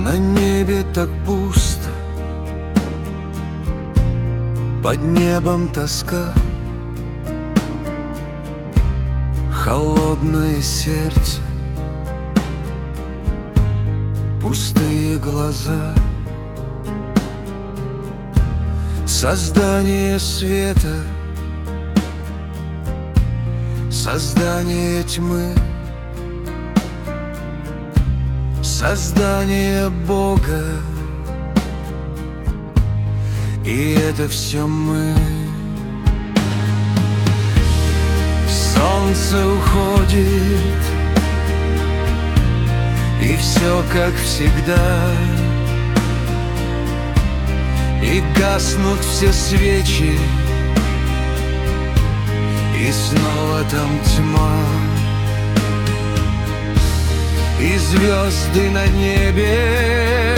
На небе так пусто, под небом тоска, холодное сердце, пустые глаза. Создание света, создание тьмы, создание Бога. И это все мы. Солнце уходит, и все как всегда. И гаснут все свечи, и снова там тьма. И звезды на небе,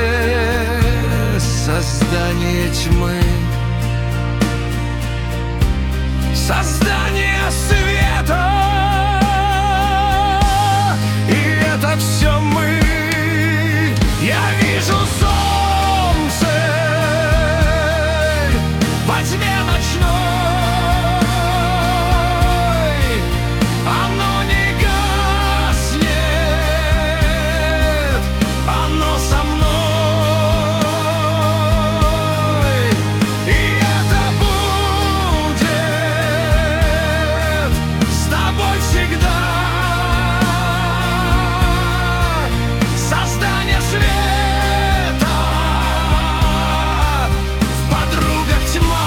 создание тьмы, создание света. И это все мы. Я вижу солнце во тьме ночной. Оно не гаснет, оно со мной. И это будет с тобой всегда. Создание света, в подругах тьма.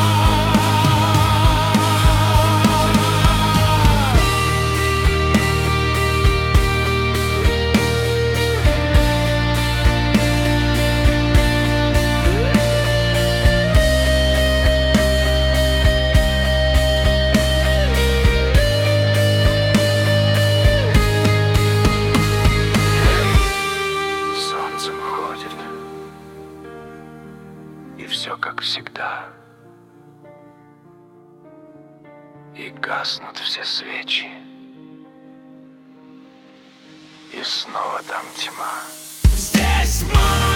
Солнце уходит, и все как всегда. И гаснут все свечи, и снова там тьма. Здесь тьма.